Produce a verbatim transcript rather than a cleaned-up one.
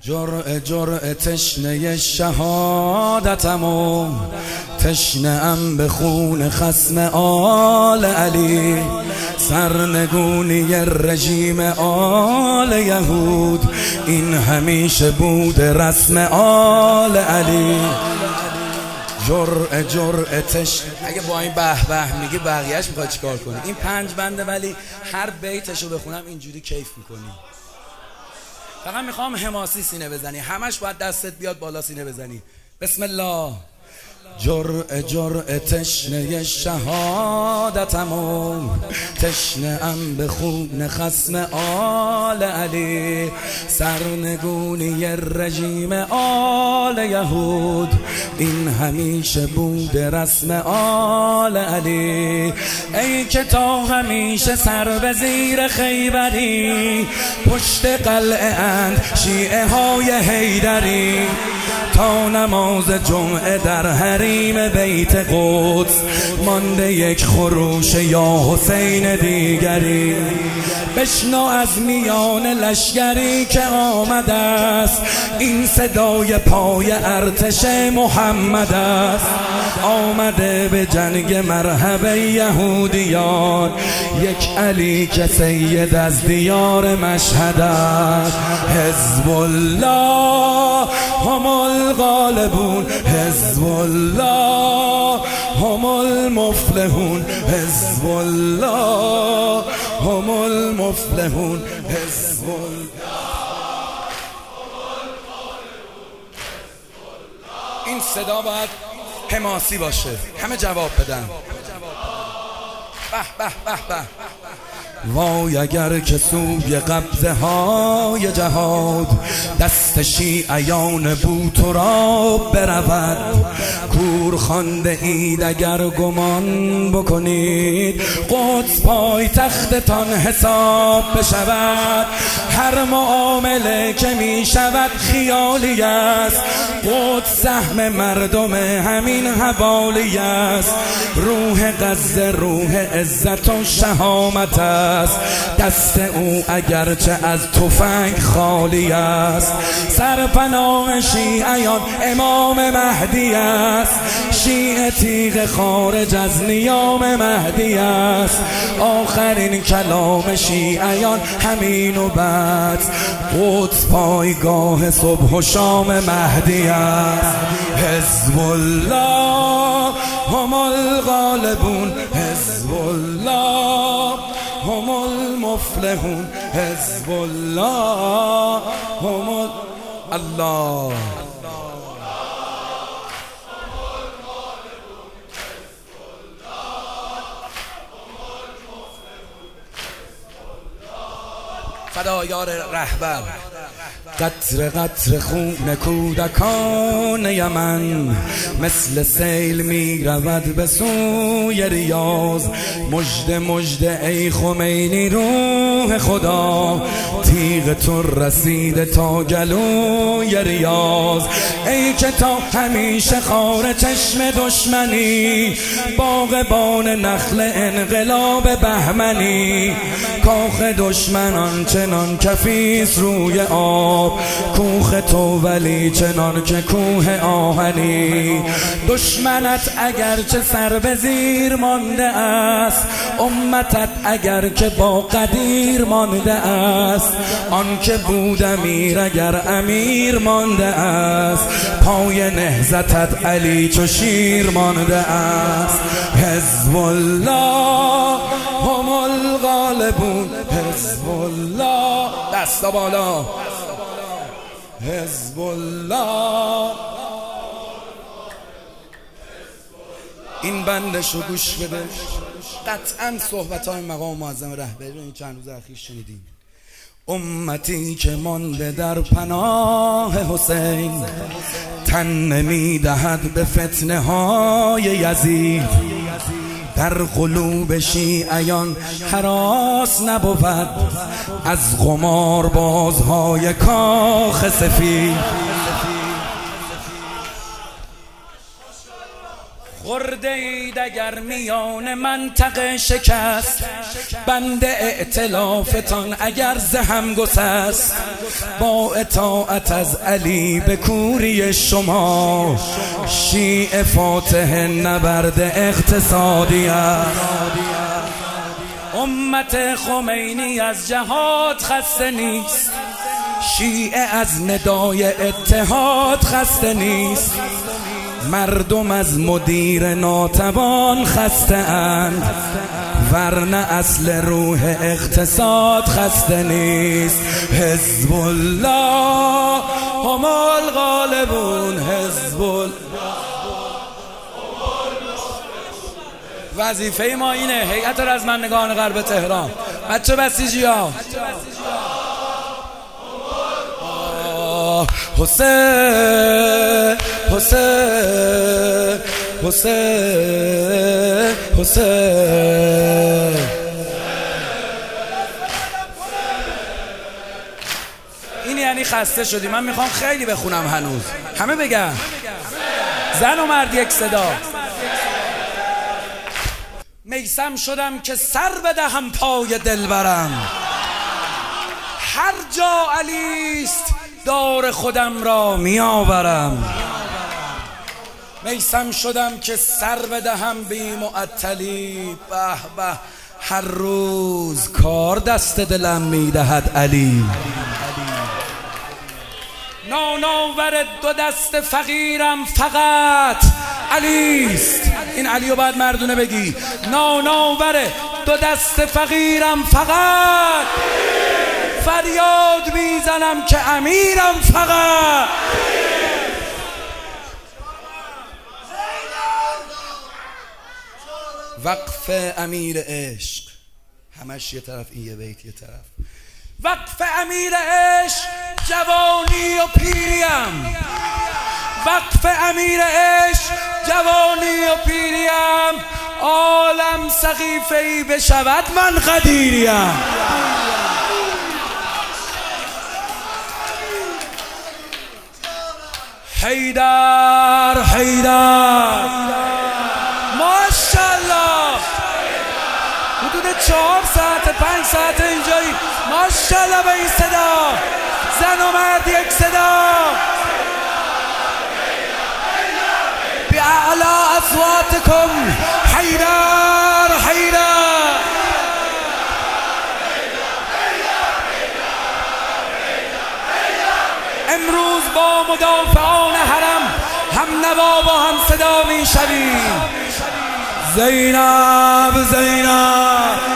جرعه جرعه تشنه شهادتم و تشنه ام به خون خصم آل علی، سرنگونی رژیم آل یهود، این همیشه بود رسم آل علی. جرعه جرعه تشنه. اگه با این به به میگی بقیهش میخواد چیکار کنی؟ این پنج بنده ولی هر بیتشو بخونم اینجوری کیف میکنی. فقط میخوام حماسی سینه بزنی، همش باید دستت بیاد بالا سینه بزنی. بسم الله. جرعه جرعه تشنه شهادتم و تشنه ام به خون خصم آل علی، سرنگونی رژیم آل یهود، این همیشه بود رسم آل علی. ای که تا همیشه سر به زیر خیبری، پشت قلعه اند شیعه های حیدری، تا نماز جمعه در حریم بیت قدس مانده یک خروش یا حسین دیگری. بشنو از میان لشکری که آمده است، این صدای پای ارتش محمد است. آمده به جنگ مرحب یهودیان، یک علی که سید از دیار مشهد است. حزب الله هم الغالبون، حزب الله هم المفلحون، حزب الله هم المفلحون، حزب الله. این صدا باید حماسی باشه، همه جواب بدن. به به به به. وای اگر که سوی قبضه های جهاد دست شیعیان بوت را برود، کور خوانده اید اگر گمان بکنید قدس پای تختتان حساب بشود. هر معامله که می شود خیالی است، قدس سهم مردم همین حوالی است. روح غزه روح عزت و شهامت است، دست او اگرچه از تفنگ خالی است. سرپناه شیعیان امام مهدی است، شیعه تیغ خارج از نیام مهدی است. آخرین کلام شیعیان همین و بعد، قدس پایگاه صبح و شام مهدی است. حزب الله هم الغالبون، حزب الله هم المفلحون، حزب الله هم الله. فدایار رهبر. قطر قطر خون کودکان یمن مثل سیل می رود به سوی ریاض. مژده مژده ای خمینی روح خدا، تیغ تو رسیده تا گلوی ریاض. ای که تا همیشه خار چشم دشمنی، باغبان نخل انقلاب بهمنی. کاخ دشمنان چنان کفیس روی آب، کوخ تو ولی چنان که کوه آهنی. دشمنت اگرچه سر به زیر مانده است، امتت اگر که با قدیر مانده است. آن که بود امیر اگر امیر مانده است، پای نهضتت علی چو شیر مانده است. حزب الله هم الغالبون، حزب الله. دستا بالا. حزب الله. این بندشو گوش بده. قطعا صحبت‌های مقام معظم رهبری رو این چند روز اخیر شنیدیم. امتی که مانده در پناه حسین، تن نمی‌دهد به فتنه های یزید. در قلوب شیعیان هراس نبود از قمار بازهای کاخ سفید. خورده اید اگر میان منطقه شکست، بند ائتلافتان اگر زهم گسست، با اطاعت از علی به کوری شما، شیعه فاتح نبرد اقتصادی است. امت خمینی از جهاد خسته نیست، شیعه از ندای اتحاد خسته نیست، مردم از مدیر ناتوان خسته اند، ورنه اصل روح اقتصاد خسته نیست. حزب الله هم الغالبون، حزب الله. وظیفه ما اینه، هیئت رزمندگان غرب تهران، بچه بسیجی ها، حسین حسین حسین حسین. این یعنی خسته شدی. من میخوام خیلی بخونم هنوز، همه بگن، زن و مرد یک صدا. میسم شدم که سر بدهم پای دلبرم، هر جا علیست دار خودم را میآورم. میسم شدم که سر بدهم بی معطلی، به به هر روز کار دست دلم میدهد علی. ناناور دو دست فقیرم فقط علیست. این علی رو باید مردونه بگی. ناناور دو دست فقیرم فقط، فریاد میزنم که امیرم فقط. وقف امیر عشق، همش یه طرف، این یه بیت یه طرف. وقف امیر عشق جوانی و پیریم، وقف امیر عشق جوانی و پیریم، عالم سقیفه ای بشود من قدیریم. حیدر حیدر ماشاءالله، حدود چهار ساعت پنج ساعت اینجایی، ماشاءالله به این صدا، زن و مرد یک صدا، باعلی اصواتکم، حیدر حیدر. امروز با مدافعان حرم هم نوا و هم صدا می شویم. زینب زینب